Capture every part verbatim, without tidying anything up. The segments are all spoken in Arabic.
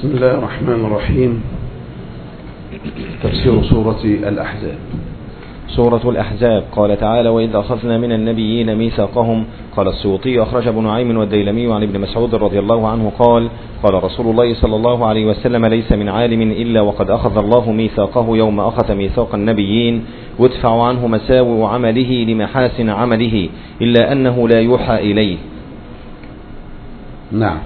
بسم الله الرحمن الرحيم. تفسير سورة الأحزاب. سورة الأحزاب. قال تعالى: وإذ أخذنا من النبيين ميثاقهم. قال السيوطي: أخرج ابن نعيم والديلمي عن ابن مسعود رضي الله عنه قال: قال رسول الله صلى الله عليه وسلم: ليس من عالم إلا وقد أخذ الله ميثاقه يوم أخذ ميثاق النبيين، وادفع عنه مساوئ عمله لمحاسن عمله، إلا أنه لا يوحى إليه. نعم،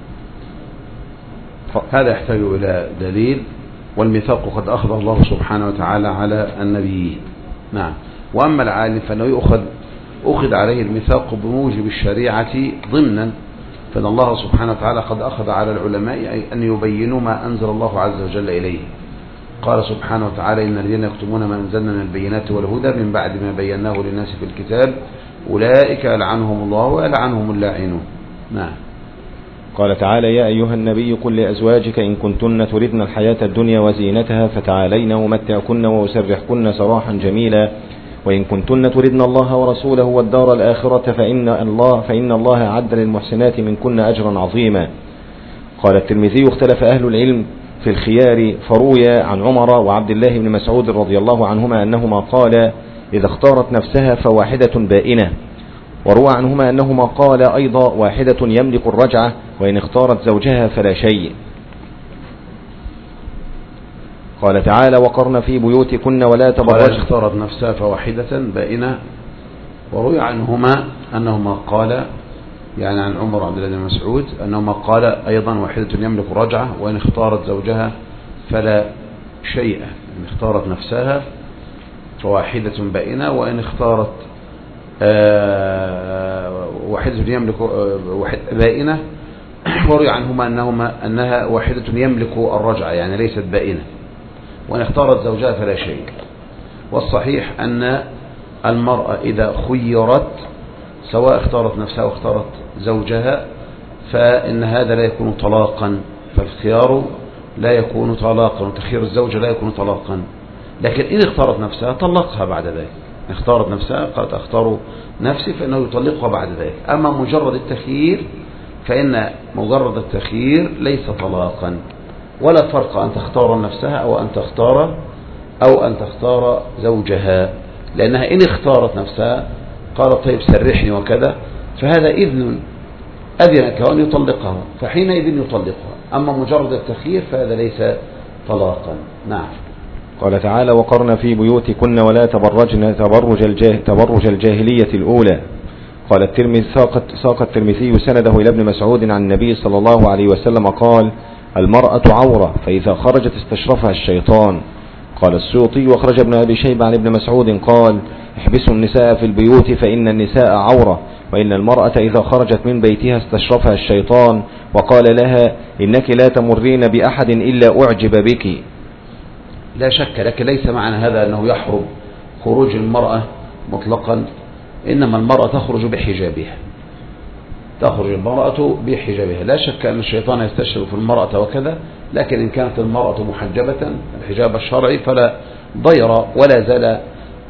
هذا يحتاج إلى دليل، والميثاق قد أخذ الله سبحانه وتعالى على النبيين. نعم. وأما العالم فإنه يؤخذ أخذ عليه الميثاق بموجب الشريعة ضمنا، فإن الله سبحانه وتعالى قد أخذ على العلماء أن يبينوا ما أنزل الله عز وجل إليه. قال سبحانه وتعالى: إن الذين يكتمون ما أنزلنا من البينات والهدى من بعد ما بيناه للناس في الكتاب أولئك يلعنهم الله ويلعنهم اللاعنون. نعم. قال تعالى: يا أيها النبي قل لأزواجك إن كنتن تردن الحياة الدنيا وزينتها فتعالين أمتعكن وأسرحكن سراحا جميلا، وإن كنتن تردن الله ورسوله والدار الآخرة فإن الله, فإن الله أعد للمحسنات منكن أجرا عظيما. قال الترمذي: اختلف أهل العلم في الخيار، فروي عن عمر وعبد الله بن مسعود رضي الله عنهما أنهما قال: إذا اختارت نفسها فواحدة بائنة. وروى عنهما أنهما قال أيضا: واحدة يملك الرجعة، وإن اختارت زوجها فلا شيء. قال تعالى: وقرن في بيوتكن ولا تبرجن. وإن اختارت نفسها فواحدة بائنة. وروي عنهما أنهما قال، يعني عن عمر وعبد الله بن مسعود أنهما قال أيضا: واحدة يملك الرجعة، وإن اختارت زوجها فلا شيء. إن اختارت نفسها فواحدة بائنة، وإن اختارت آه واحدة يملك آه بائنة. وروي عنهما أنهما أنها واحدة يملك الرجعة، يعني ليست بائنة، وإن اختارت زوجها فلا شيء. والصحيح أن المرأة إذا خيرت، سواء اختارت نفسها واختارت زوجها، فإن هذا لا يكون طلاقا، فالخيار لا يكون طلاقا، وتخيير الزوجة لا يكون طلاقا. لكن إن اختارت نفسها طلقها بعد ذلك. اختارت نفسها قالت: اختار نفسي، فإنه يطلقها بعد ذلك. أما مجرد التخيير فإن مجرد التخيير ليس طلاقا، ولا فرق أن تختار نفسها أو أن تختار أو أن تختار زوجها، لأنها إن اختارت نفسها قالت: طيب سرحني وكذا، فهذا إذن أذنك وأن يطلقها، فحينئذ يطلقها. أما مجرد التخيير فهذا ليس طلاقا. نعم. قال تعالى: وقرن في بيوتكن ولا تبرجن تبرج, الجاه تبرج الجاهلية الأولى. قال الترمذي: ساق الترمذي سنده إلى ابن مسعود عن النبي صلى الله عليه وسلم قال: المرأة عورة، فإذا خرجت استشرفها الشيطان. قال السيوطي: وخرج ابن أبي شيبة عن ابن مسعود قال: احبسوا النساء في البيوت فإن النساء عورة، وإن المرأة إذا خرجت من بيتها استشرفها الشيطان وقال لها: إنك لا تمرين بأحد إلا أعجب بك. لا شك، لكن ليس معنى هذا أنه يحرم خروج المرأة مطلقا، إنما المرأة تخرج بحجابها، تخرج المرأة بحجابها. لا شك أن الشيطان يستشرف المرأة وكذا، لكن إن كانت المرأة محجبة الحجاب الشرعي فلا ضير، ولا زال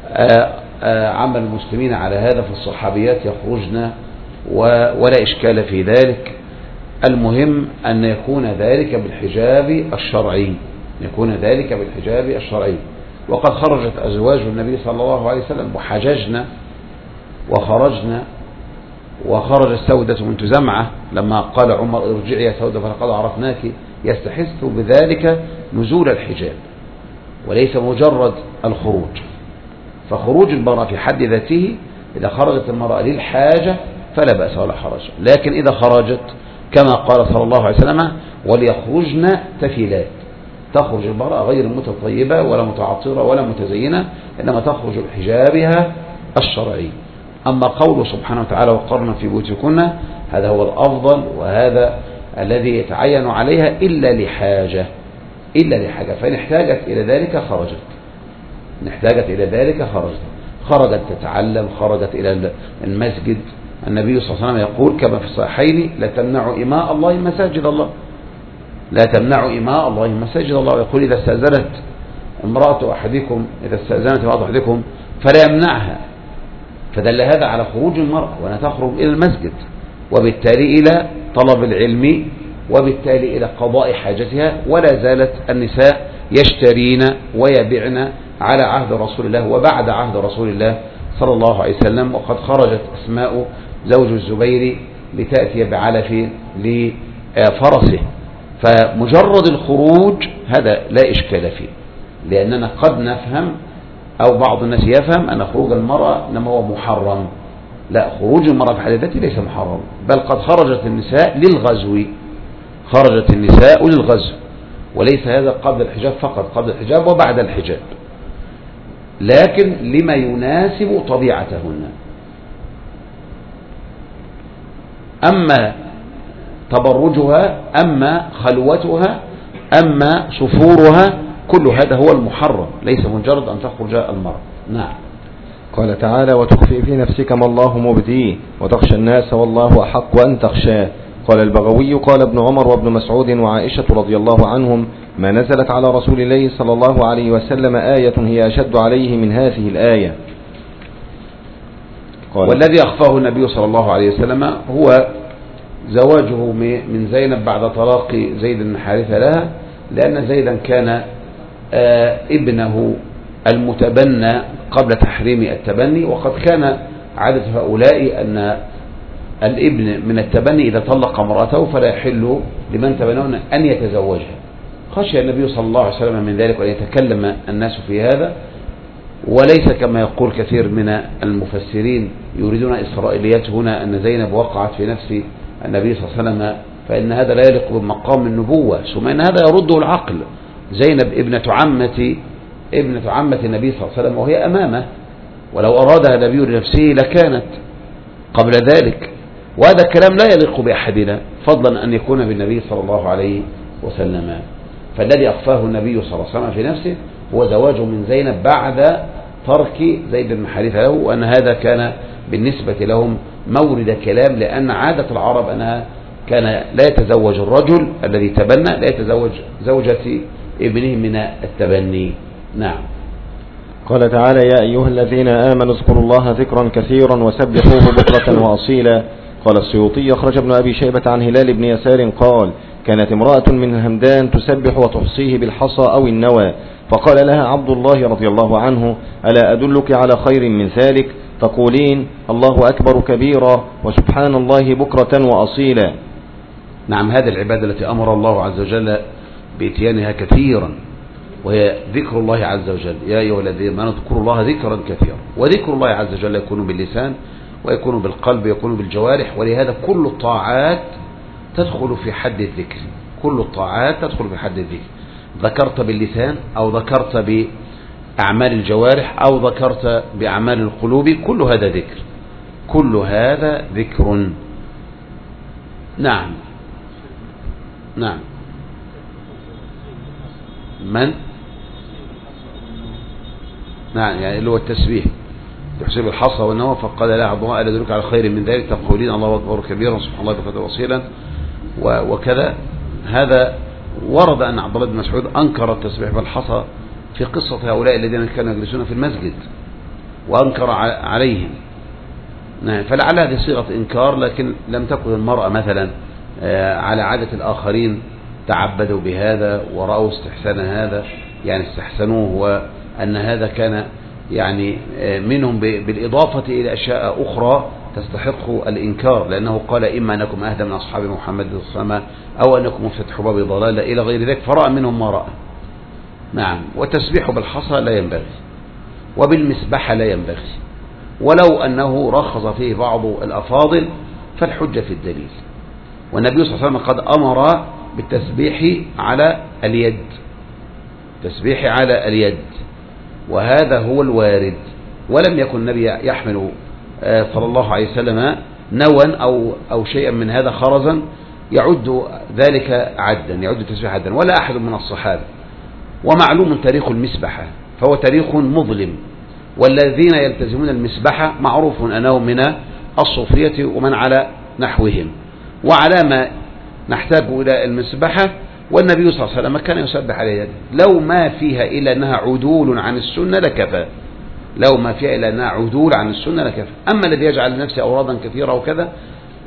عمل المسلمين على هذا، فالصحابيات يخرجن ولا إشكال في ذلك. المهم أن يكون ذلك بالحجاب الشرعي، يكون ذلك بالحجاب الشرعي. وقد خرجت أزواج النبي صلى الله عليه وسلم وحججنا وخرجنا، وخرج السودة بنت زمعة لما قال عمر: ارجعي يا سودة فلقد عرفناك، يستحث بذلك نزول الحجاب وليس مجرد الخروج. فخروج المرأة في حد ذاته إذا خرجت المرأة للحاجة فلا بأس ولا حرج، لكن إذا خرجت كما قال صلى الله عليه وسلم: وليخرجن تفيلات، تخرج المرأة غير متطيبة ولا متعطرة ولا متزينة، إنما تخرج بحجابها الشرعي. أما قوله سبحانه وتعالى: وقرن في بيوتكن، هذا هو الأفضل، وهذا الذي يتعين عليها إلا لحاجة، إلا لحاجة. فإن احتاجت إلى ذلك خرجت، إن احتاجت إلى ذلك خرجت، خرجت تتعلم، خرجت إلى المسجد. النبي صلى الله عليه وسلم يقول كما في الصحيحين: لا تمنعوا إماء الله مساجد الله، لا تمنعوا إماء الله مساجد الله. ويقول: إذا استأذنت امرأة أحدكم إذا استأذنت امرأة أحدكم فلا يمنعها. فدل هذا على خروج المرأة وأنها تخرج إلى المسجد، وبالتالي إلى طلب العلم وبالتالي إلى قضاء حاجتها. ولا زالت النساء يشترين ويبيعن على عهد رسول الله وبعد عهد رسول الله صلى الله عليه وسلم. وقد خرجت أسماء زوج الزبير لتأتي بعلف لفرسه. فمجرد الخروج هذا لا إشكال فيه، لأننا قد نفهم أو بعض الناس يفهم أن خروج المرأة إنما هو محرم. لا، خروج المرأة في حد ذاته ليس محرم، بل قد خرجت النساء للغزو، خرجت النساء للغزو، وليس هذا قبل الحجاب فقط، قبل الحجاب وبعد الحجاب، لكن لما يناسب طبيعتهن. أما تبرجها، أما خلوتها، أما صفورها، كل هذا هو المحرم، ليس مجرد أن تخرج المرأة. نعم. قال تعالى: وتخفي في نفسك ما الله مبديه وتخشى الناس والله أحق أن تخشاه. قال البغوي: قال ابن عمر وابن مسعود وعائشة رضي الله عنهم: ما نزلت على رسول الله صلى الله عليه وسلم آية هي أشد عليه من هذه الآية. والذي أخفاه النبي صلى الله عليه وسلم هو زواجه من زينب بعد طلاق زيد بن حارثة لها، لأن زيدا كان ابنه المتبنى قبل تحريم التبني، وقد كان عادة هؤلاء أن الابن من التبني إذا طلق امرأته فلا يحل لمن تبنون أن يتزوجها. خشي النبي صلى الله عليه وسلم من ذلك وأن يتكلم الناس في هذا، وليس كما يقول كثير من المفسرين يريدون إسرائيليات هنا أن زينب وقعت في نفس النبي صلى الله عليه وسلم، فإن هذا لا يليق بمقام النبوة، ثم إن هذا يرده العقل. زينب ابنة عمة ابنة عمة النبي صلى الله عليه وسلم وهي أمامه، ولو أرادها النبي لنفسه لكانت قبل ذلك، وهذا الكلام لا يليق بأحدنا، فضلا أن يكون بالنبي صلى الله عليه وسلم. فالذي أخفاه النبي صلى الله عليه وسلم في نفسه هو زواجه من زينب بعد ترك زيد بن حارثة له، وأن هذا كان بالنسبة لهم مورد كلام، لأن عادة العرب أنها كان لا يتزوج الرجل الذي تبنى لا يتزوج زوجة ابنه من التبني. نعم. قال تعالى: يا أيها الذين آمنوا اذكروا الله ذكرا كثيرا وسبحوه بكرة وأصيلا. قال السيوطي: أخرج ابن أبي شيبة عن هلال بن يسار قال: كانت امرأة من همدان تسبح وتحصيه بالحصى أو النوى، فقال لها عبد الله رضي الله عنه: ألا أدلك على خير من ذلك؟ تقولين الله أكبر كبيرا وسبحان الله بكرة وأصيلا. نعم، هذه العبادة التي أمر الله عز وجل بإتيانها كثيرا، وهي ذكر الله عز وجل. يا أيها الذين آمنوا اذكروا الله ذكرا كثيرا. وذكر الله عز وجل يكون باللسان ويكون بالقلب ويكون بالجوارح، ولهذا كل الطاعات تدخل في حد الذكر، كل الطاعات تدخل في حد الذكر، ذكرت باللسان أو ذكرت بأعمال الجوارح أو ذكرت بأعمال القلوب، كل هذا ذكر، كل هذا ذكر. نعم. نعم. من؟ نعم، يعني اللي هو التسبيح يحسب الحصى والنوى. فقال لا عبد الله: ألا أدلك على خير من ذلك؟ تقولين الله أكبر كبيرا سبحان الله بكرة وأصيلا وكذا. هذا ورد أن عبد الله بن مسعود أنكر التسبيح بالحصى في قصة هؤلاء الذين كانوا يجلسون في المسجد وأنكر عليهم. نعم. فلعل هذه صيغة إنكار، لكن لم تكن المرأة مثلا على عادة الآخرين تعبدوا بهذا ورأوا استحسان هذا، يعني استحسنوه، وأن هذا كان يعني منهم بالإضافة إلى أشياء أخرى تستحق الإنكار، لأنه قال: إما أنكم أهدى من أصحاب محمد صلى الله عليه وسلم أو أنكم مفتتحوا باب ضلالة إلى غير ذلك، فرأى منهم ما رأى. نعم. والتسبيح بالحصى لا ينبغي، وبالمسبحة لا ينبغي، ولو أنه رخص فيه بعض الأفاضل فالحجة في الدليل. والنبي صلى الله عليه وسلم قد أمر بالتسبيح على اليد، تسبيح على اليد، وهذا هو الوارد. ولم يكن النبي يحمل صلى الله عليه وسلم نوا أو, أو شيئا من هذا خرزا يعد ذلك عدا، يعد التسبيح عدا، ولا أحد من الصحابة. ومعلوم تاريخ المسبحة فهو تاريخ مظلم، والذين يلتزمون المسبحة معروف أنه من الصوفية ومن على نحوهم، وعلى ما نحتاج إلى المسبحة. والنبي صلى الله عليه وسلم كان يسبح على يده، لو ما فيها إلا أنها عدول عن السنة لكفى، لو ما فيها إلا أنها عدول عن السنة لكفى. أما الذي يجعل لنفسه أورادا كثيرة وكذا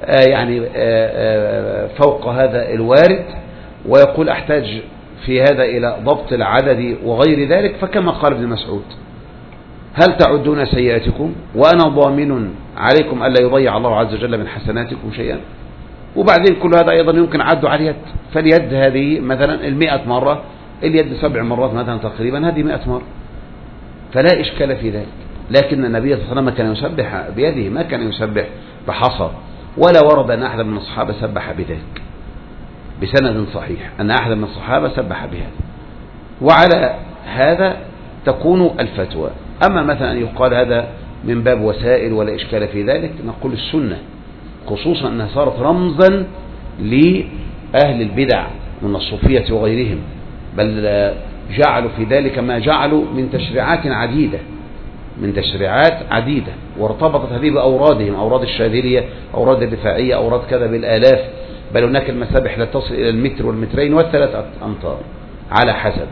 يعني فوق هذا الوارد ويقول أحتاج في هذا إلى ضبط العدد وغير ذلك، فكما قال ابن مسعود: هل تعدون سيئاتكم وأنا ضامن عليكم ألا يضيع الله عز وجل من حسناتكم شيئا؟ وبعدين كل هذا أيضا يمكن عده على اليد، فاليد هذه مثلا المئة مرة، اليد سبع مرات مثلا تقريبا، هذه مئة مرة، فلا إشكال في ذلك. لكن النبي صلى الله عليه وسلم كان يسبح بيده، ما كان يسبح بحصى، ولا ورد أن أحد من الصحابة سبح بذلك بسند صحيح أن أحد من الصحابة سبح بهذا. وعلى هذا تكون الفتوى. أما مثلا أن يقال هذا من باب وسائل ولا إشكال في ذلك، نقول السنة، خصوصا أنها صارت رمزا لأهل البدع من الصوفية وغيرهم، بل جعلوا في ذلك ما جعلوا من تشريعات عديدة من تشريعات عديدة وارتبطت هذه بأورادهم، أوراد الشاذلية، أوراد الدفاعية، أوراد كذا بالآلاف، بل هناك المسابح لا تصل إلى المتر والمترين والثلاث أمتار على حسب.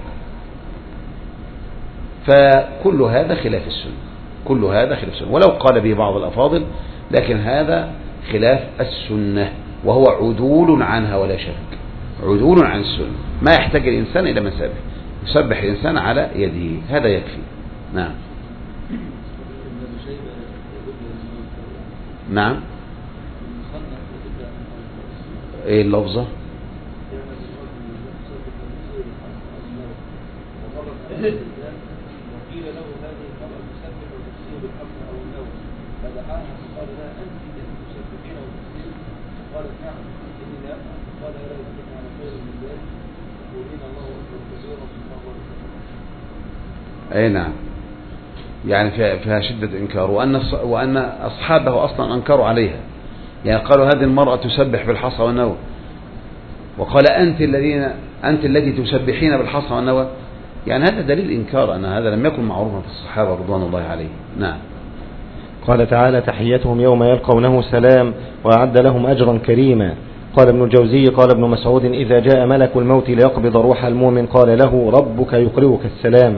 فكل هذا خلاف السنة، كل هذا خلاف السنة، ولو قال به بعض الأفاضل، لكن هذا خلاف السنة وهو عدول عنها ولا شك، عدول عن السنة. ما يحتاج الإنسان إلى مسابح، يسبح الإنسان على يده، هذا يكفي. نعم نعم. ايه اللفظة؟ وقيل له هذه المرأة تسبح وتكسير بالحق أو النوم فدعاها فقال لها أنت التي تسبحين وتكسير؟ قالت نعم إني لا أفعل. قال لا يدلك على خير من ذلك تقولين الله أكبر كثيرا الله أكبر. أي نعم، يعني فيها شدة إنكار، وأن وأن أصحابه أصلا أنكروا عليها، يعني قالوا هذه المرأة تسبح بالحصى والنوى، وقال أنت الذين أنت التي تسبحين بالحصى والنوى، يعني هذا دليل إنكار أن هذا لم يكن معروفا في الصحابة رضوان الله عليهم. نعم. قال تعالى: تحيتهم يوم يلقونه سلام وأعد لهم أجرا كريما. قال ابن الجوزي: قال ابن مسعود: إذا جاء ملك الموت ليقبض روح المؤمن قال له: ربك يقرئك السلام.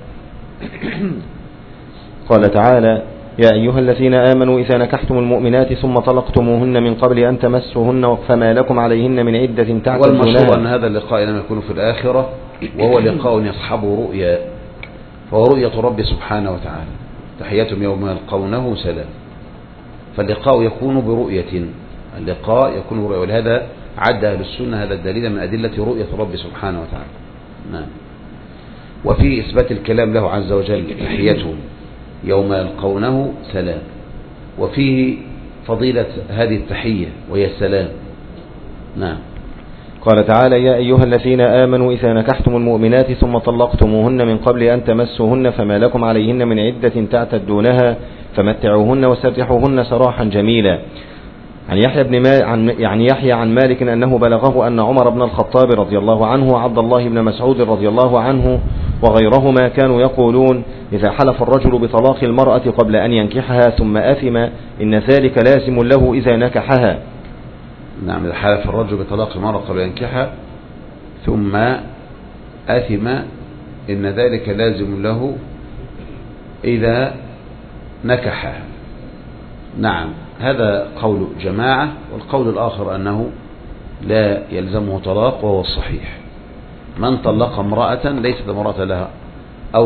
قال تعالى: يا أيها الذين آمنوا إذا نكحتم المؤمنات ثم طلقتموهن من قبل أن تمسوهن فما لكم عليهن من عدة تعتدونها. والمشهور أن هذا اللقاء لم يكون في الآخرة، وهو لقاء يصحبه رؤيا، فهو رؤية رب سبحانه وتعالى. تحياتهم يوم يلقونه سلام، فاللقاء يكون برؤية، اللقاء يكون برؤية، ولهذا عد أهل السنة هذا الدليل من أدلة رؤية رب سبحانه وتعالى. نعم. وفي إثبات الكلام له عز وجل: تحياتهم يوم يلقونه سلام، وفيه فضيلة هذه التحية وهي السلام. نعم. قال تعالى: يا أيها الذين آمنوا إذا نكحتم المؤمنات ثم طلقتموهن من قبل أن تمسوهن فما لكم عليهن من عدة تعتدونها فمتعوهن وسرحوهن سراحا جميلا. عن يحيى بن ما عن يعني يحيى عن مالك أنه بلغه أن عمر بن الخطاب رضي الله عنه وعبد الله بن مسعود رضي الله عنه وغيرهما كانوا يقولون: إذا حلف الرجل بطلاق المرأة قبل أن ينكحها ثم أثم إن ذلك لازم له إذا نكحها. نعم، إذا حلف الرجل بطلاق المرأة قبل أن ينكحها ثم أثم إن ذلك لازم له إذا نكحها. نعم، هذا قول جماعة، والقول الآخر أنه لا يلزمه طلاق، وهو الصحيح. من طلق امرأة ليست امرأة لها أو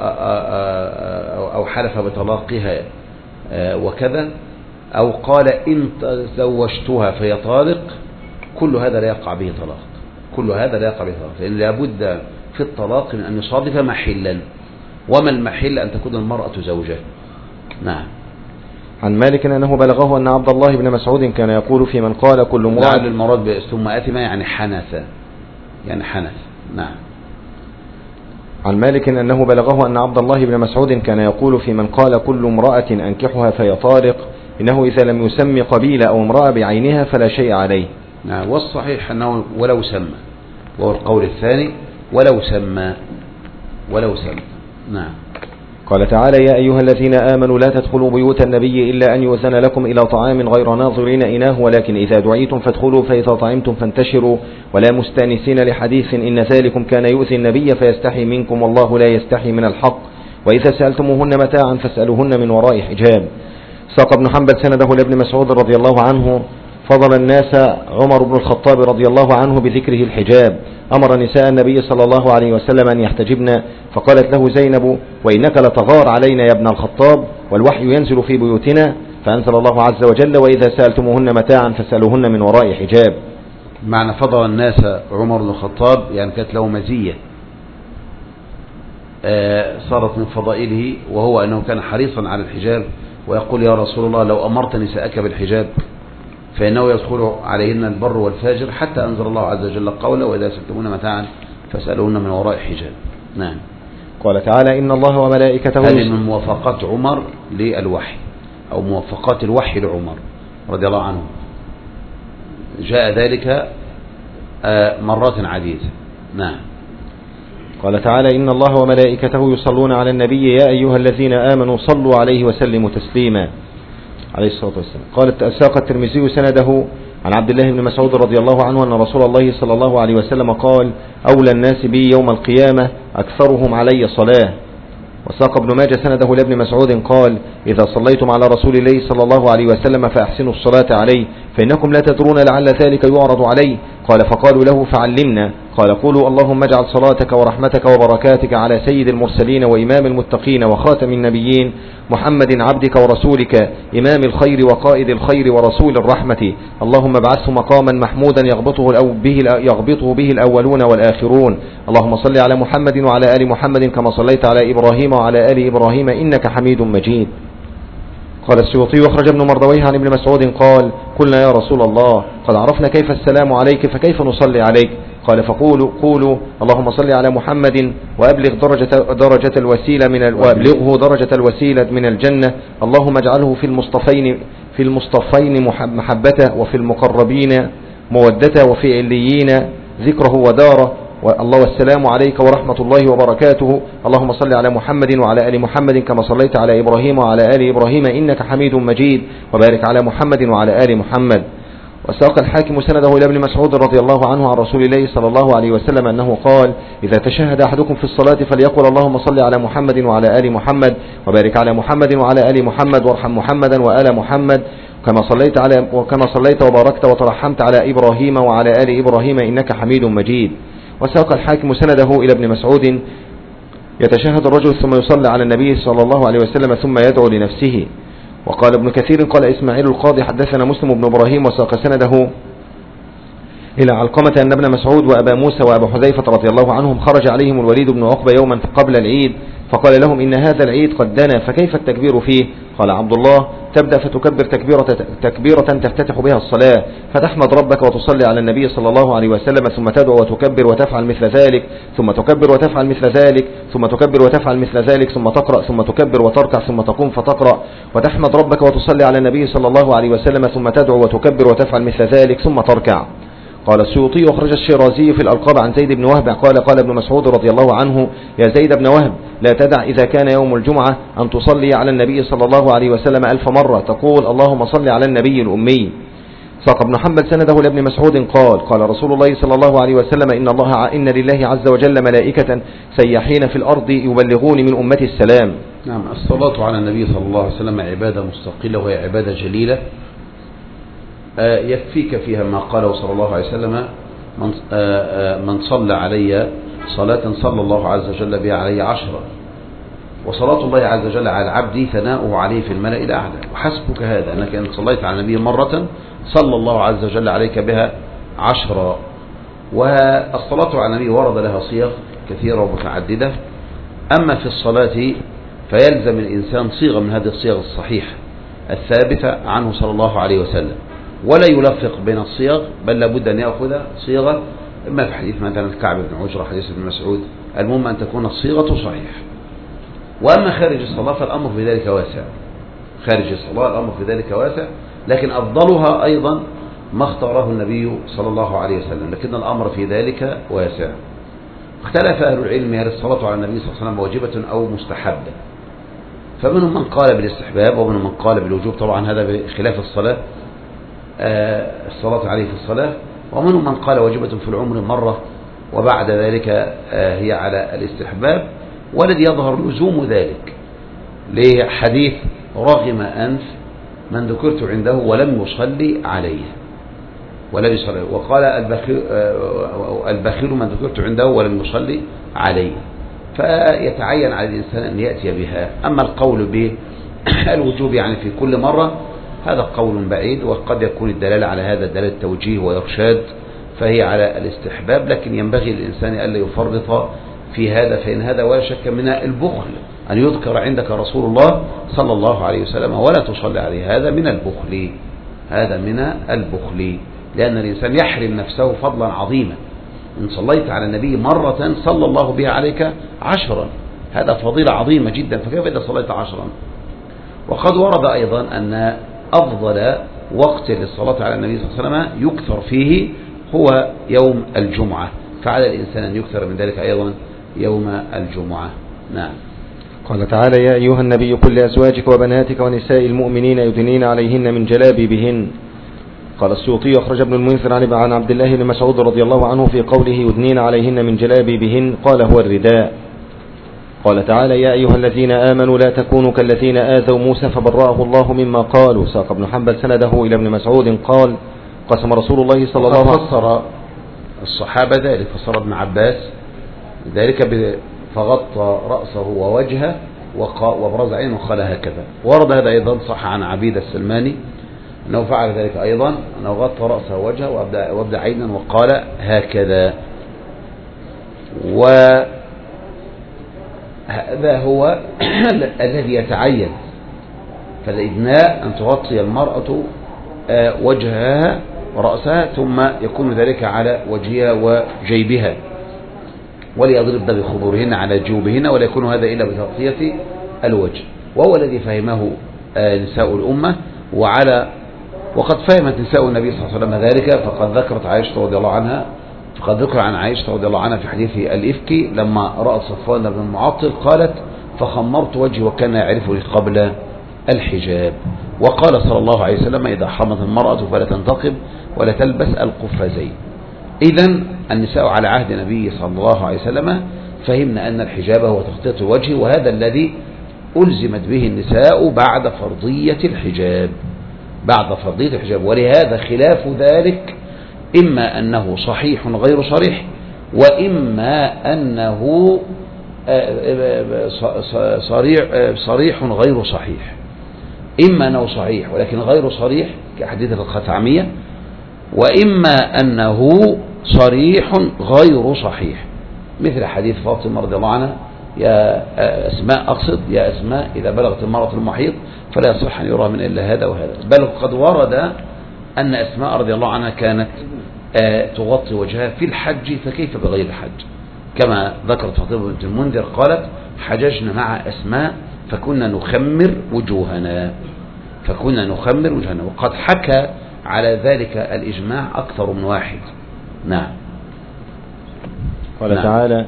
أو حلف بطلاقها وكذا، أو قال إن تزوجتها فهي طالق، كل هذا لا يقع به طلاق، كل هذا لا يقع به طلاق، لأن لابد في الطلاق من أن يصادف محلا، وما المحل أن تكون المرأة زوجة. نعم. عن مالك أنه بلغه أن عبد الله بن مسعود كان يقول في من قال كل امرأة. لعل المراد ثم أثم يعني حنث، يعني حنث. نعم. عن مالك أنه بلغه أن عبد الله بن مسعود كان يقول في من قال كل امرأة أنكحها فهي طالق إنه إذا لم يسمي قبيلة أو امرأة بعينها فلا شيء عليه. نعم، والصحيح أنه ولو سمى، وهو القول الثاني، ولو سمى ولو سمى. نعم. قال تعالى: يا أيها الذين آمنوا لا تدخلوا بيوت النبي إلا أن يؤذن لكم إلى طعام غير ناظرين إناه ولكن إذا دعيتم فادخلوا فإذا طعمتم فانتشروا ولا مستأنسين لحديث إن ذلكم كان يؤذي النبي فيستحي منكم والله لا يستحي من الحق وإذا سألتموهن متاعا فاسألوهن من وراء حجاب. ساق ابن حنبل سنده لابن مسعود رضي الله عنه فضل الناس عمر بن الخطاب رضي الله عنه بذكره الحجاب، أمر نساء النبي صلى الله عليه وسلم أن يحتجبن، فقالت له زينب: وإنك لتغار علينا يا ابن الخطاب، والوحي ينزل في بيوتنا، فأنزل الله عز وجل: وإذا سألتموهن متاعا فاسألوهن من وراء حجاب. معنى فضل الناس عمر بن الخطاب يعني كانت له مزية صارت من فضائله، وهو أنه كان حريصا على الحجاب، ويقول: يا رسول الله لو أمرت نساءك بالحجاب فإنه يدخل عليهن البر والفاجر، حتى أنزل الله عز وجل قوله: وإذا سألتموهن متاعا فاسألوهن من وراء حجاب. نعم. قال تعالى: إن الله وملائكته. هذه من موافقات عمر للوحي، أو موافقات الوحي لعمر رضي الله عنه، جاء ذلك مرات عديدة. نعم. قال تعالى: إن الله وملائكته يصلون على النبي يا أيها الذين آمنوا صلوا عليه وسلموا تسليما، عليه الصلاة والسلام. قال ساق الترمذي سنده عن عبد الله بن مسعود رضي الله عنه أن رسول الله صلى الله عليه وسلم قال: أولى الناس بي يوم القيامة أكثرهم علي صلاة. وساق ابن ماجه سنده لابن مسعود قال: إذا صليتم على رسول الله صلى الله عليه وسلم فأحسنوا الصلاة عليه، فإنكم لا تدرون لعل ذلك يعرض عليه. قال: فقالوا له: فعلمنا. قال: قولوا: اللهم اجعل صلاتك ورحمتك وبركاتك على سيد المرسلين وإمام المتقين وخاتم النبيين محمد عبدك ورسولك إمام الخير وقائد الخير ورسول الرحمة، اللهم ابعثه مقاما محمودا يغبطه به يغبطه به الأولون والآخرون. اللهم صل على محمد وعلى آل محمد كما صليت على إبراهيم وعلى آل إبراهيم إنك حميد مجيد. قال السيوطي: أخرج ابن مردويه عن ابن مسعود قال: قلنا يا رسول الله قد عرفنا كيف السلام عليك فكيف نصلي عليك؟ قال: فقولوا قولوا اللهم صل على محمد وأبلغ درجة, درجة الوسيلة من وأبلغه درجة الوسيلة من الجنة، اللهم اجعله في المصطفين في المصطفين محبته، وفي المقربين مودته، وفي عليين ذكره وداره، والله والسلام عليك ورحمة الله وبركاته. اللهم صل على محمد وعلى آل محمد كما صليت على إبراهيم وعلى آل إبراهيم إنك حميد مجيد، وبارك على محمد وعلى آل محمد. وساق الحاكم سنده إلى ابن مسعود رضي الله عنه عن رسول الله صلى الله عليه وسلم أنه قال: إذا تشهد أحدكم في الصلاة فليقل اللهم صل على محمد وعلى آل محمد، وبارك على محمد وعلى آل محمد، وارحم محمدا وآل محمد كما صليت على وكما صليت وباركت وترحمت على إبراهيم وعلى آل إبراهيم إنك حميد مجيد. وساق الحاكم سنده إلى ابن مسعود: يتشهد الرجل ثم يصلي على النبي صلى الله عليه وسلم ثم يدعو لنفسه. وقال ابن كثير: قال إسماعيل القاضي حدثنا مسلم بن إبراهيم وساق سنده إلى علقمة أن ابن مسعود وأبا موسى وأبا حذيفة رضي الله عنهم خرج عليهم الوليد بن عقبة يوما قبل العيد، فقال لهم: إن هذا العيد قد دنا فكيف التكبير فيه؟ قال عبد الله: تبدأ فتكبر تكبيرة, تكبيرة تفتتح بها الصلاة، فتحمد ربك وتصلي على النبي صلى الله عليه وسلم، ثم تدعو وتكبر وتفعل مثل ذلك، ثم تكبر وتفعل مثل ذلك، ثم تكبر وتفعل مثل ذلك، ثم تقرأ، ثم تكبر وتركع، ثم تقوم فتقرأ وتحمد ربك وتصلي على النبي صلى الله عليه وسلم، ثم تدعو وتكبر وتفعل مثل ذلك، ثم تركع. قال السيوطي: أخرج الشيرازي في الألقاب عن زيد بن وهب قال: قال ابن مسعود رضي الله عنه: يا زيد بن وهب، لا تدع إذا كان يوم الجمعة أن تصلي على النبي صلى الله عليه وسلم ألف مرة، تقول اللهم صل على النبي الأمي. ساق ابن حنبل سنده لابن مسعود قال: قال رسول الله صلى الله عليه وسلم: إن الله إن لله عز وجل ملائكة سياحين في الأرض يبلغون من أمتي السلام. نعم. الصلاة على النبي صلى الله عليه وسلم عبادة مستقلة، وهي عبادة جليلة يكفيك فيها ما قاله صلى الله عليه وسلم: من, من صلى علي صلاة صلى الله عز وجل بها علي عشرة. وصلاة الله عز وجل على العبد ثناؤه عليه في الملأ الأعلى. وحسبك هذا أنك إن صليت على النبي مرة صلى الله عز وجل عليك بها عشرة. والصلاة على النبي ورد لها صيغ كثيرة ومتعددة. أما في الصلاة فيلزم الإنسان صيغة من هذه الصيغ الصحيحة الثابتة عنه صلى الله عليه وسلم، ولا يلفق بين الصيغ، بل لابد أن يأخذ صيغة، إما في حديث مثلا كعب بن عجرة، حديث ابن مسعود، المهم أن تكون الصيغة صحيحة. وأما خارج الصلاة فالأمر في ذلك واسع، خارج الصلاة الأمر في ذلك واسع، لكن أفضلها أيضا ما اختاره النبي صلى الله عليه وسلم، لكن الأمر في ذلك واسع. اختلف أهل العلم هل الصلاة على النبي صلى الله عليه وسلم واجبة أو مستحبة، فمنهم من قال بالاستحباب ومنهم من قال بالوجوب، طبعا هذا بخلاف الصلاة آه الصلاة عليه في الصلاة، ومنهم من قال واجبة في العمر مرة وبعد ذلك آه هي على الاستحباب. والذي يظهر لزوم ذلك لحديث رغم أنف من ذكرت عنده ولم يصلي عليه، ولم يصلي. وقال البخيل, البخيل من ذكرت عنده ولم يصلي عليه. فيتعين على الإنسان أن يأتي بها. أما القول بالوجوب يعني في كل مرة هذا قول بعيد، وقد يكون الدلالة على هذا دلالة توجيه وإرشاد، فهي على الاستحباب، لكن ينبغي للإنسان ألا يفرط في هذا، فإن هذا ولا شك من البخل أن يذكر عندك رسول الله صلى الله عليه وسلم ولا تصلي عليه، هذا من البخل، هذا من البخل، لأن الإنسان يحرم نفسه فضلا عظيما. إن صليت على النبي مرة صلى الله بها عليك عشرا، هذا فضيلة عظيمة جدا، فكيف إذا صليت عشرا؟ وقد ورد أيضا أن أفضل وقت للصلاة على النبي صلى الله عليه وسلم يكثر فيه هو يوم الجمعة، فعلى الإنسان أن يكثر من ذلك أيضا يوم الجمعة. نعم. قال تعالى: يا أيها النبي قل لأزواجك وبناتك ونساء المؤمنين يدنين عليهن من جلابيبهن. قال السيوطي: أخرج ابن المنذر عن عبد الله بن مسعود رضي الله عنه في قوله يدنين عليهن من جلابيبهن قال: هو الرداء. قال تعالى: يا أيها الذين آمنوا لا تكونوا كالذين آذوا موسى فبرأه الله مما قالوا. ساق ابن حنبل سنده إلى ابن مسعود قال: قسم رسول الله صلى الله عليه وسلم. فسر الصحابة ذلك، فسر ابن عباس ذلك فغطى رأسه ووجهه وابرز عينه وقال هكذا. ورد هذا أيضا صح عن عبيد السلماني أنه فعل ذلك أيضا، أنه غطى رأسه ووجهه وابدأ عينا وقال هكذا. وهذا هو الذي يتعين، فالإدناء أن تغطي المرأة وجهها ورأسها، ثم يكون ذلك على وجهها وجيبها، وليضربن بخمورهن على جيوبهن، ولا يكون هذا إلا بتغطية الوجه، وهو الذي فهمه نساء الأمة. وعلى وقد فهمت نساء النبي صلى الله عليه وسلم ذلك، فقد ذكرت عائشة رضي الله عنها فقد ذكر عن عائشة رضي الله عنها في حديث الإفك لما رأت صفوان بن المعطل قالت: فخمرت وجهي وكان يعرفني قبل الحجاب. وقال صلى الله عليه وسلم: إذا حرمت المرأة فلا تنتقب ولا تلبس القفازين. إذن النساء على عهد النبي صلى الله عليه وسلم فهمنا أن الحجاب هو تغطية الوجه، وهذا الذي ألزمت به النساء بعد فرضية الحجاب، بعد فرضية الحجاب. ولهذا خلاف ذلك إما أنه صحيح غير صريح، وإما أنه صريح غير صحيح. إما أنه صحيح ولكن غير صريح كحديث الخثعمية، وإما أنه صريح غير صحيح مثل حديث فاطمة رضي الله عنها: يا أسماء أقصد يا أسماء إذا بلغت المرأة المحيض فلا يصح أن يرى من إلا هذا وهذا. بل قد ورد أن أسماء رضي الله عنها كانت تغطي وجهها في الحج، فكيف بغير الحج؟ كما ذكرت فاطمة بنت المنذر قالت: حججنا مع أسماء فكنا نخمر وجوهنا فكنا نخمر وجوهنا وقد حكى على ذلك الإجماع أكثر من واحد. نعم. قال نعم. تعالى: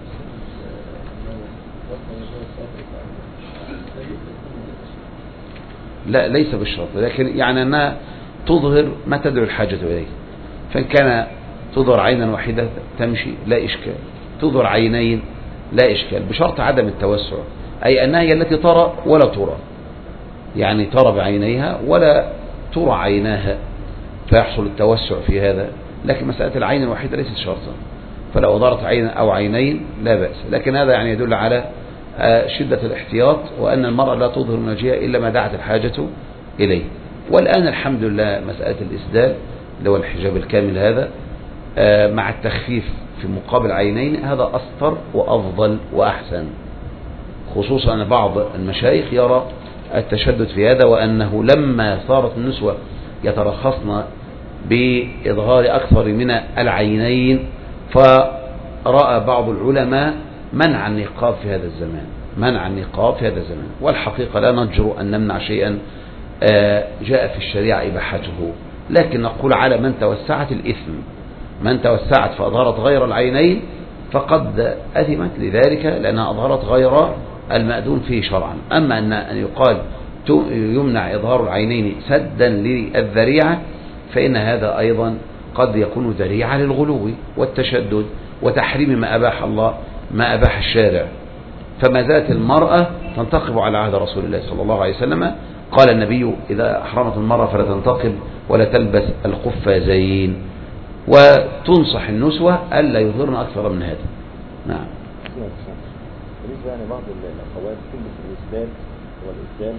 لا ليس بالشرط، لكن يعني أنها تظهر ما تدعو الحاجة إليه، فإن كان تظهر عينا واحدة تمشي لا إشكال، تظهر عينين لا إشكال، بشرط عدم التوسع، أي أنها هي التي ترى ولا ترى، يعني ترى بعينيها ولا ترى عيناها فيحصل التوسع في هذا. لكن مسألة العين الواحدة ليست شرطا، فلو ظهرت عين أو عينين لا بأس، لكن هذا يعني يدل على شدة الاحتياط، وأن المرأة لا تظهر من وجهها إلا ما دعت الحاجة إليه. والآن الحمد لله مسألة الإسدال اللي هو الحجاب الكامل هذا مع التخفيف في مقابل عينين هذا أسطر وأفضل وأحسن، خصوصا أن بعض المشايخ يرى التشدد في هذا، وأنه لما صارت النسوة يترخصن بإظهار أكثر من العينين فرأى بعض العلماء منع النقاب في هذا الزمان، منع النقاب في هذا الزمان. والحقيقة لا نجرؤ أن نمنع شيئا جاء في الشريعة إباحته، لكن نقول على من توسعت الإثم، من توسعت فأظهرت غير العينين فقد أثمت لذلك لأنها أظهرت غير المأذون فيه شرعا. أما أن أن يقال يمنع إظهار العينين سدا للذريعة فإن هذا أيضا قد يكون ذريعة للغلو والتشدد وتحريم ما أباح الله ما أباح الشارع. فما زالت المرأة تنتقب على عهد رسول الله صلى الله عليه وسلم، قال النبي: إذا أحرمت المرأة فلا تنتقب ولا تلبس القفازين، وتنصح النسوة ألا يظهرن أكثر من هذا. نعم. بالنسبة يعني بعض الأخوات تلبس الإسدال والإسدال،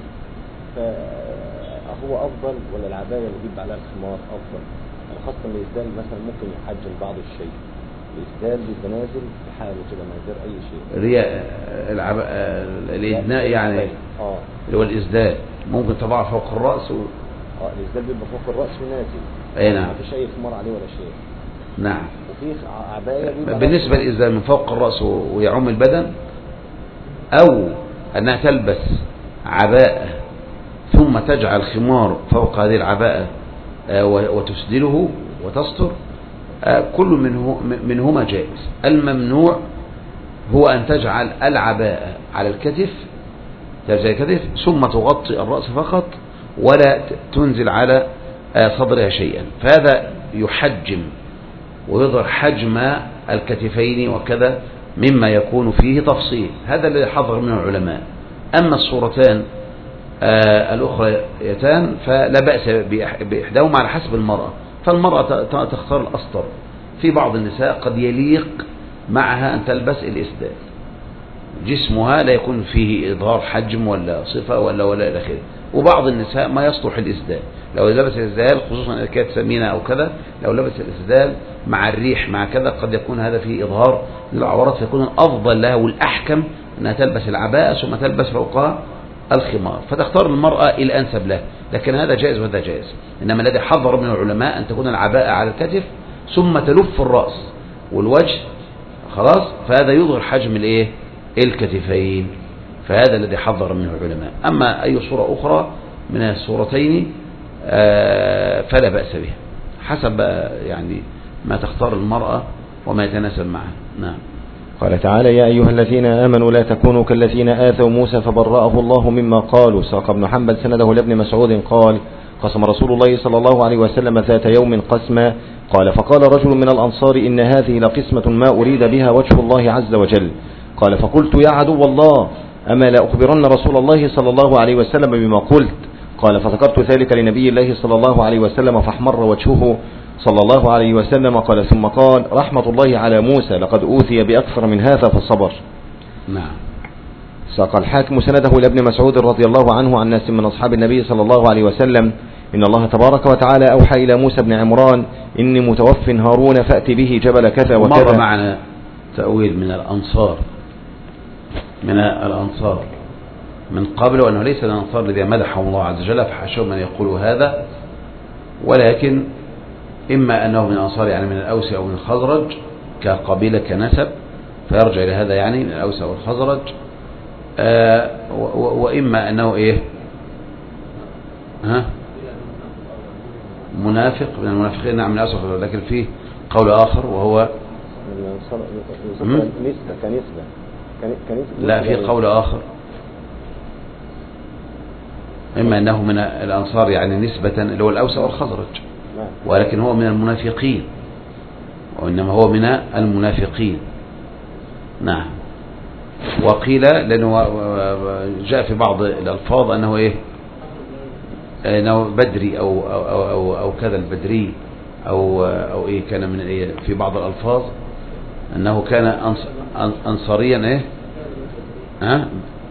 فهو أفضل ولا العباية اللي بيبقى عليها الخمار أفضل؟ يعني خاصة الإسدال مثلا ممكن يحجم بعض الشيء، الإسدال بيبقى نازل في حاله كده من غير أي شيء. رياء العب... الإدناء يعني اه اللي هو الإسدال ممكن طبعا فوق الرأس و... اه الإسدال بيبقى فوق الرأس ونازل. أي نعم. ما فيش أي خمار عليه ولا شيء. نعم. وفي عباية بالنسبة للإسدال من فوق الرأس ويعم البدن، أو أنها تلبس عباءة ثم تجعل خمار فوق هذه العباءة وتسدله وتستر، كل منه منهما جائز. الممنوع هو أن تجعل العباءة على الكتف زي الكتف ثم تغطي الرأس فقط ولا تنزل على صدرها شيئا، فهذا يحجم ويظهر حجم الكتفين وكذا مما يكون فيه تفصيل. هذا الذي حضر منه العلماء. أما الصورتان الأخريتان فلا بأس بإحداهما على حسب المرأة، فالمرأة تختار الأسطر. في بعض النساء قد يليق معها أن تلبس الإسدال، جسمها لا يكون فيه إظهار حجم ولا صفة ولا ولا إلى آخره. وبعض النساء ما يصلح الإسدال، لو لبس الإسدال خصوصا إذا كانت سمينة أو كذا، لو لبس الإسدال مع الريح مع كذا قد يكون هذا فيه إظهار للعورات، فيكون الأفضل لها والأحكم أنها تلبس العباءة ثم تلبس فوقها الخمار، فتختار المرأة الأنسب له. لكن هذا جائز وهذا جائز. إنما الذي حضر من العلماء أن تكون العباءة على الكتف ثم تلف الرأس والوجه خلاص، فهذا يظهر حجم الايه الكتفين، فهذا الذي حضر منه العلماء. أما أي صورة أخرى من الصورتين فلا بأس بها، حسب يعني ما تختار المرأة وما يتناسب معها. نعم. قال تعالى: يا أيها الذين آمنوا لا تكونوا كالذين آذوا موسى فبرأه الله مما قالوا. ساق ابن حنبل سنده لابن مسعود قال: قسم رسول الله صلى الله عليه وسلم ذات يوم قسما، قال: فقال رجل من الأنصار: إن هذه لقسمة ما أريد بها وجه الله عز وجل. قال: فقلت: يا عدو الله، أما لا أخبرن رسول الله صلى الله عليه وسلم بما قلت؟ قال: فذكرت ذلك لنبي الله صلى الله عليه وسلم فاحمر وجهه صلى الله عليه وسلم. قال ثم قال: رحمة الله على موسى، لقد أوذي بأكثر من هذا فصبر. نعم. ساق الحاكم سنده لابن مسعود رضي الله عنه عن ناس من أصحاب النبي صلى الله عليه وسلم: إن الله تبارك وتعالى أوحى إلى موسى بن عمران: إني متوف هارون فأتي به جبل كذا وكذا. مر معنا تأويل من الأنصار من الأنصار من قبل، وأنه ليس الأنصار الذي مدحهم الله عز وجل فحشوا من يقول هذا، ولكن إما أنه من الأنصار يعني من الأوس أو من الخزرج كقبيلة كنسب، فيرجع إلى هذا يعني من الأوس أو الخزرج، آه وإما أنه إيه ها منافق من المنافقين. نعم من الأوس والخزرج، لكن فيه قول آخر وهو نسبة كنسبة كنسبة لا، في قول آخر إما أنه من الأنصار يعني نسبة اللي هو الأوس أو الخزرج، ولكن هو من المنافقين، وإنما هو من المنافقين. نعم. وقيل لأنه جاء في بعض الألفاظ أنه إيه أنه بدري أو أو أو, أو كذا البدري أو أو إيه كان من إيه في بعض الألفاظ أنه كان أنصاريا إيه ها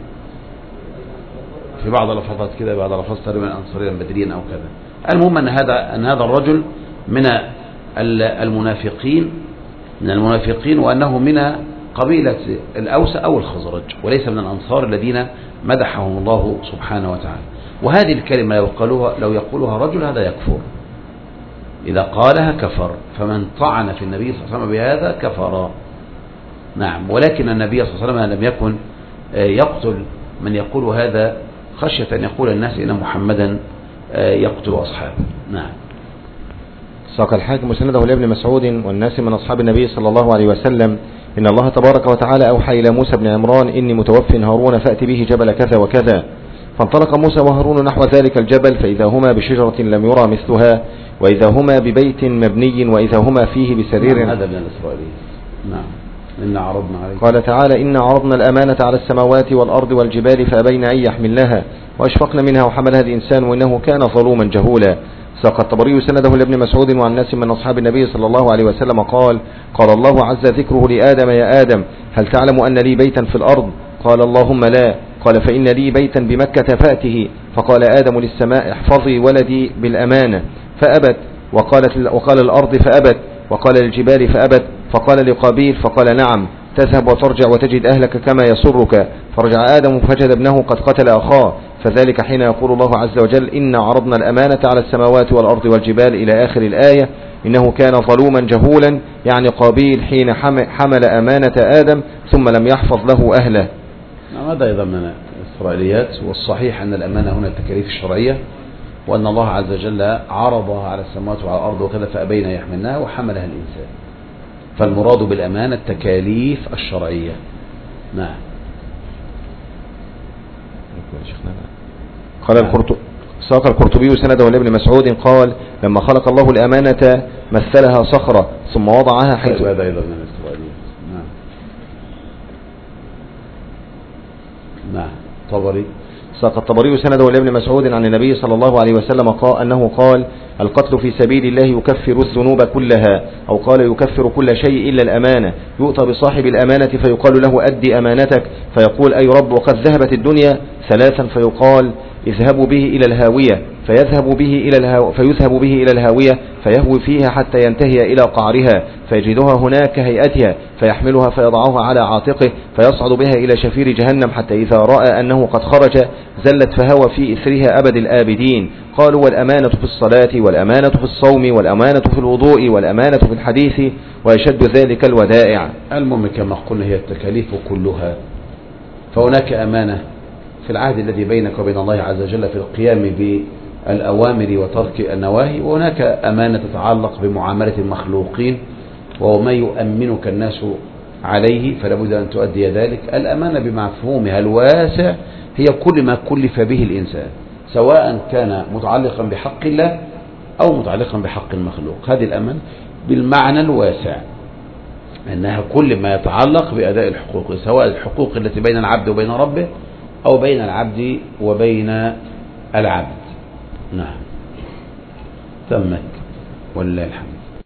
في بعض الألفاظات كده، بعض الألفاظ تقريبا أنصاريا بدريا أو كذا. المهم أن هذا أن هذا الرجل من المنافقين من المنافقين وأنه من قبيلة الأوس أو الخزرج، وليس من الأنصار الذين مدحهم الله سبحانه وتعالى. وهذه الكلمة لو قالوها لو يقولها رجل هذا يكفر، إذا قالها كفر، فمن طعن في النبي صلى الله عليه وسلم بهذا كفر. نعم. ولكن النبي صلى الله عليه وسلم لم يكن يقتل من يقول هذا خشية أن يقول الناس إن محمدا يقتل أصحابه. نعم. ساق الحاكم سنده لابن مسعود والناس من أصحاب النبي صلى الله عليه وسلم: إن الله تبارك وتعالى أوحى إلى موسى بن عمران: إني متوف هارون فأتي به جبل كذا وكذا. فانطلق موسى وهارون نحو ذلك الجبل، فإذا هما بشجرة لم يرى مثلها، وإذا هما ببيت مبني، وإذا هما فيه بسرير. نعم. هذا من الإسرائيليين. نعم. إن عرضنا عليك. قال تعالى: إن عرضنا الأمانة على السماوات والأرض والجبال فأبين أن يحملنها وأشفقن منها وحملها الإنسان وإنه كان ظلوما جهولا. ساق الطبري سنده لابن مسعود وعن ناس من أصحاب النبي صلى الله عليه وسلم قال قال الله عز ذكره لآدم يا آدم هل تعلم أن لي بيتا في الأرض؟ قال اللهم لا. قال فإن لي بيتا بمكة فأته. فقال آدم للسماء احفظي ولدي بالأمانة فأبت، وقالت وقال الأرض فأبت، وقال للجبال فأبت، فقال لقابيل فقال نعم تذهب وترجع وتجد أهلك كما يسرك. فرجع آدم فجد ابنه قد قتل أخاه، فذلك حين يقول الله عز وجل إن عرضنا الأمانة على السماوات والأرض والجبال إلى آخر الآية. إنه كان ظلوما جهولا، يعني قابيل حين حمل أمانة آدم ثم لم يحفظ له أهله. هذا أيضا من الإسرائيليات، والصحيح أن الأمانة هنا التكاليف الشرعية، وأن الله عز وجل عرضها على السماوات وعلى الأرض وكذا فأبين يحملناها وحملها الإنسان. فالمراد بالأمانة التكاليف الشرعية. نعم. قال القرطبي ساق القرطبي سنده لابن مسعود قال لما خلق الله الأمانة مثلها صخرة ثم وضعها حيث. هذا أيضا من الإسرائيليات. نعم. نعم. طبري ساق الطبري سنده لابن مسعود عن النبي صلى الله عليه وسلم قال أنه قال القتل في سبيل الله يكفر الذنوب كلها، أو قال يكفر كل شيء إلا الأمانة. يؤتى بصاحب الأمانة فيقال له أدي أمانتك، فيقول أي رب وقد ذهبت الدنيا ثلاثا، فيقال اذهبوا به إلى الهاوية، فيذهب به إلى الهاو فيذهب به إلى الهاوية فيهوي فيها حتى ينتهي إلى قعرها فيجدها هناك كهيئتها، فيحملها فيضعها على عاتقه فيصعد بها إلى شفير جهنم حتى إذا رأى أنه قد خرج زلت فهوى في إثرها أبد الآبدين. قالوا والأمانة في الصلاة والأمانة في الصوم والأمانة في الوضوء والأمانة في الحديث ويشد ذلك الودائع. المهم كما قلنا هي التكاليف كلها. فهناك أمانة في العهد الذي بينك وبين الله عز وجل في القيام بالأوامر وترك النواهي، وهناك أمانة تتعلق بمعاملة المخلوقين وهو ما يؤمنك الناس عليه فلا بد أن تؤدي ذلك. الأمانة بمفهومها الواسع هي كل ما كلف به الإنسان، سواء كان متعلقا بحق الله أو متعلقا بحق المخلوق. هذه الأمانة بالمعنى الواسع أنها كل ما يتعلق بأداء الحقوق، سواء الحقوق التي بين العبد وبين ربه أو بين العبد وبين العبد. نعم. تمت ولله الحمد.